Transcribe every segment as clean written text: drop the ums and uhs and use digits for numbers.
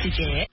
C'était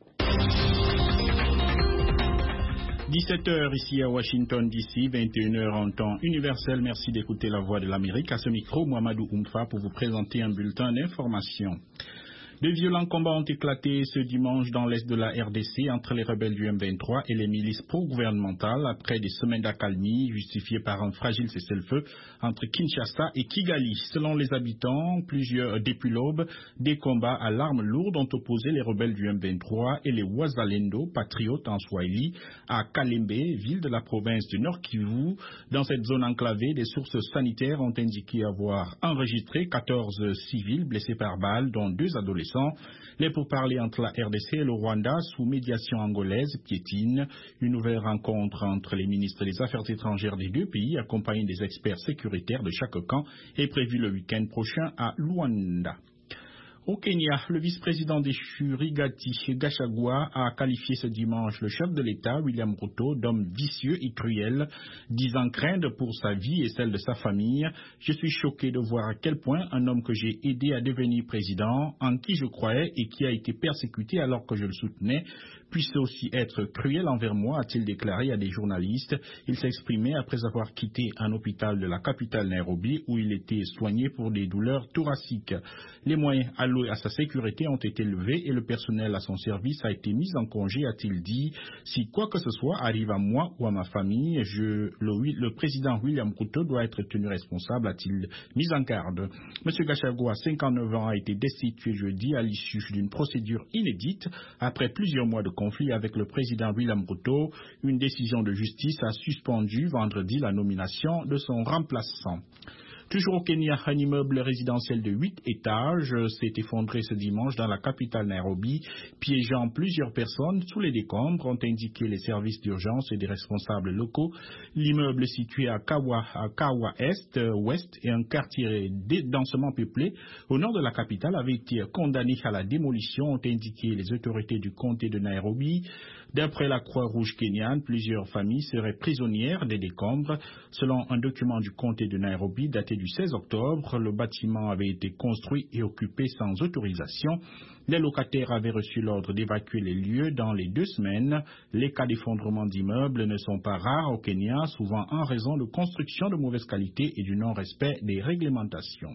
17h ici à Washington DC, 21h en temps universel. Merci d'écouter la voix de l'Amérique. À ce micro, Mohamedou Oumfa pour vous présenter un bulletin d'information. De violents combats ont éclaté ce dimanche dans l'est de la RDC entre les rebelles du M23 et les milices pro-gouvernementales après des semaines d'accalmie justifiées par un fragile cessez-le-feu entre Kinshasa et Kigali. Selon les habitants, depuis l'aube, des combats à l'arme lourde ont opposé les rebelles du M23 et les Wazalendo, patriotes en Swahili, à Kalembe, ville de la province du Nord Kivu. Dans cette zone enclavée, des sources sanitaires ont indiqué avoir enregistré 14 civils blessés par balles, dont 2 adolescents. Les pourparlers entre la RDC et le Rwanda sous médiation angolaise piétinent. Une nouvelle rencontre entre les ministres des Affaires étrangères des deux pays, accompagnée des experts sécuritaires de chaque camp, est prévue le week-end prochain à Luanda. Au Kenya, le vice-président déchu Rigathi Gachagua a qualifié ce dimanche le chef de l'État, William Ruto, d'homme vicieux et cruel, disant craindre pour sa vie et celle de sa famille. Je suis choqué de voir à quel point un homme que j'ai aidé à devenir président, en qui je croyais et qui a été persécuté alors que je le soutenais, puisse aussi être cruel envers moi, a-t-il déclaré à des journalistes. Il s'exprimait après avoir quitté un hôpital de la capitale Nairobi où il était soigné pour des douleurs thoraciques. Les moyens alloués à sa sécurité ont été levés et le personnel à son service a été mis en congé, a-t-il dit. Si quoi que ce soit arrive à moi ou à ma famille, le président William Ruto doit être tenu responsable, a-t-il mis en garde. M. Gachagua, 59 ans, a été destitué jeudi à l'issue d'une procédure inédite après plusieurs mois de conflit avec le président William Ruto. Une décision de justice a suspendu vendredi la nomination de son remplaçant. Toujours au Kenya, un immeuble résidentiel de 8 étages s'est effondré ce dimanche dans la capitale Nairobi, piégeant plusieurs personnes sous les décombres, ont indiqué les services d'urgence et des responsables locaux. L'immeuble situé à Kawa Ouest et un quartier densément peuplé au nord de la capitale avait été condamné à la démolition, ont indiqué les autorités du comté de Nairobi. D'après la Croix-Rouge kenyane, plusieurs familles seraient prisonnières des décombres. Selon un document du comté de Nairobi daté du 16 octobre, le bâtiment avait été construit et occupé sans autorisation. Les locataires avaient reçu l'ordre d'évacuer les lieux dans les 2 semaines. Les cas d'effondrement d'immeubles ne sont pas rares au Kenya, souvent en raison de constructions de mauvaise qualité et du non-respect des réglementations.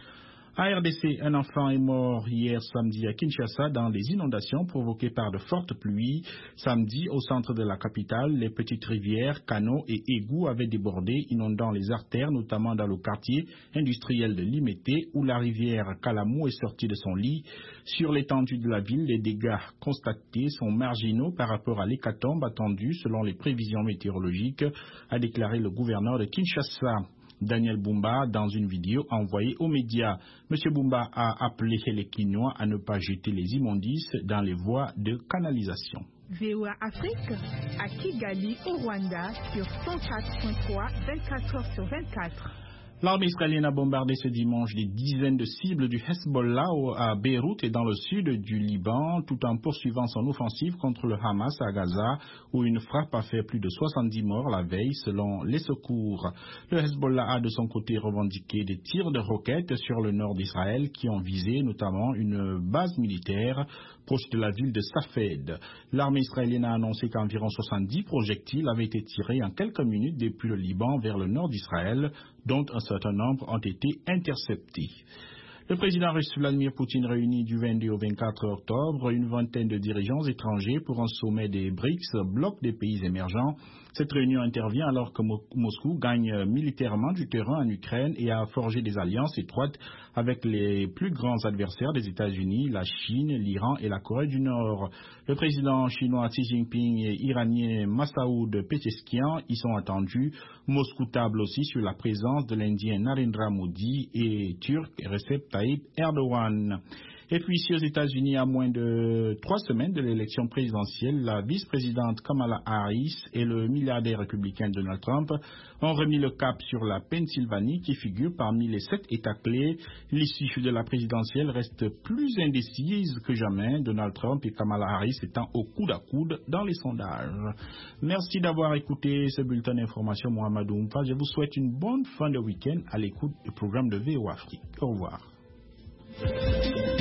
À RDC, un enfant est mort hier samedi à Kinshasa dans des inondations provoquées par de fortes pluies. Samedi, au centre de la capitale, les petites rivières, canaux et égouts avaient débordé, inondant les artères, notamment dans le quartier industriel de Limete, où la rivière Kalamu est sortie de son lit. Sur l'étendue de la ville, les dégâts constatés sont marginaux par rapport à l'hécatombe attendue selon les prévisions météorologiques, a déclaré le gouverneur de Kinshasa. Daniel Bumba, dans une vidéo envoyée aux médias. M. Bumba a appelé les Kinois à ne pas jeter les immondices dans les voies de canalisation. VOA Afrique, à Kigali, au Rwanda, sur 104.3, 24 heures sur 24. L'armée israélienne a bombardé ce dimanche des dizaines de cibles du Hezbollah à Beyrouth et dans le sud du Liban, tout en poursuivant son offensive contre le Hamas à Gaza, où une frappe a fait plus de 70 morts la veille, selon les secours. Le Hezbollah a de son côté revendiqué des tirs de roquettes sur le nord d'Israël qui ont visé notamment une base militaire proche de la ville de Safed. L'armée israélienne a annoncé qu'environ 70 projectiles avaient été tirés en quelques minutes depuis le Liban vers le nord d'Israël, dont un certain nombre ont été interceptés. Le président russe Vladimir Poutine réunit du 22 au 24 octobre une vingtaine de dirigeants étrangers pour un sommet des BRICS, bloc des pays émergents. Cette réunion intervient alors que Moscou gagne militairement du terrain en Ukraine et a forgé des alliances étroites avec les plus grands adversaires des États-Unis, la Chine, l'Iran et la Corée du Nord. Le président chinois Xi Jinping et iranien Massaoud Pezeshkian y sont attendus. Moscou table aussi sur la présence de l'Indien Narendra Modi et turc Recep Tayyip Erdogan. Et puis ici aux États-Unis, à moins de 3 semaines de l'élection présidentielle, la vice-présidente Kamala Harris et le milliardaire républicain Donald Trump ont remis le cap sur la Pennsylvanie qui figure parmi les 7 États clés. L'issue de la présidentielle reste plus indécise que jamais, Donald Trump et Kamala Harris étant au coude à coude dans les sondages. Merci d'avoir écouté ce bulletin d'information, Mohamedou Oumfa. Je vous souhaite une bonne fin de week-end à l'écoute du programme de VOA Afrique. Au revoir.